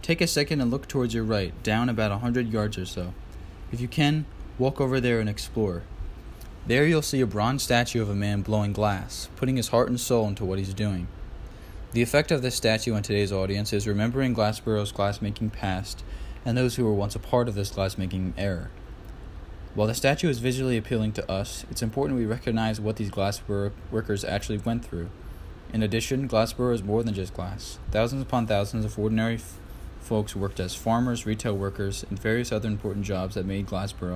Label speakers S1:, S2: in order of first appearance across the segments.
S1: Take a second and look towards your right, down about 100 yards or so. If you can, walk over there and explore. There you'll see a bronze statue of a man blowing glass, putting his heart and soul into what he's doing. The effect of this statue on today's audience is remembering Glassboro's glassmaking past and those who were once a part of this glassmaking era. While the statue is visually appealing to us, it's important we recognize what these Glassboro workers actually went through. In addition, Glassboro is more than just glass. Thousands upon thousands of ordinary folks worked as farmers, retail workers, and various other important jobs that made Glassboro.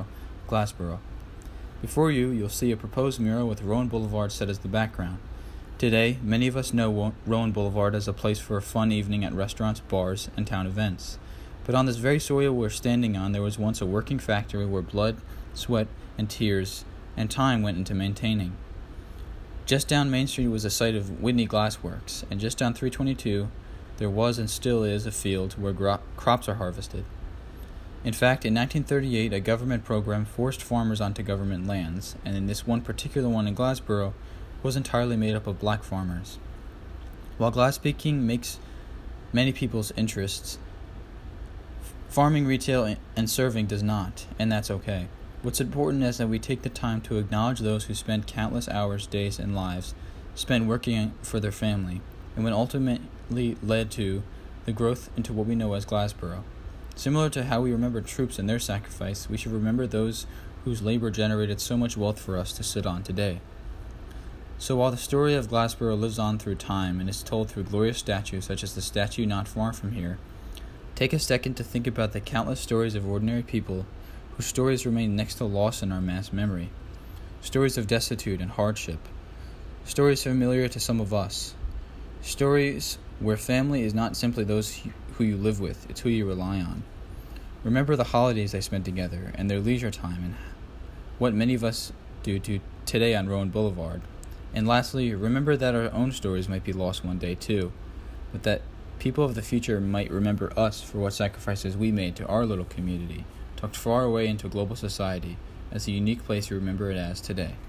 S1: Before you'll see a proposed mural with Rowan Boulevard set as the background. Today, many of us know Rowan Boulevard as a place for a fun evening at restaurants, bars, and town events. But on this very soil we're standing on, there was once a working factory where blood, sweat, and tears, and time went into maintaining. Just down Main Street was the site of Whitney Glass Works, and just down 322, there was and still is a field where crops are harvested. In fact, in 1938, a government program forced farmers onto government lands, and in this one particular one in Glassboro, was entirely made up of black farmers. While glassmaking makes many people's interests, farming, retail, and serving does not, and that's okay. What's important is that we take the time to acknowledge those who spend countless hours, days, and lives spent working for their family, and what ultimately led to the growth into what we know as Glassboro. Similar to how we remember troops and their sacrifice, we should remember those whose labor generated so much wealth for us to sit on today. So while the story of Glassboro lives on through time and is told through glorious statues such as the statue not far from here, take a second to think about the countless stories of ordinary people whose stories remain next to lost in our mass memory. Stories of destitute and hardship. Stories familiar to some of us. Stories where family is not simply those who you live with, it's who you rely on. Remember the holidays they spent together and their leisure time and what many of us do today on Rowan Boulevard. And lastly, remember that our own stories might be lost one day too, but that people of the future might remember us for what sacrifices we made to our little community, tucked far away into global society, as a unique place we remember it as today.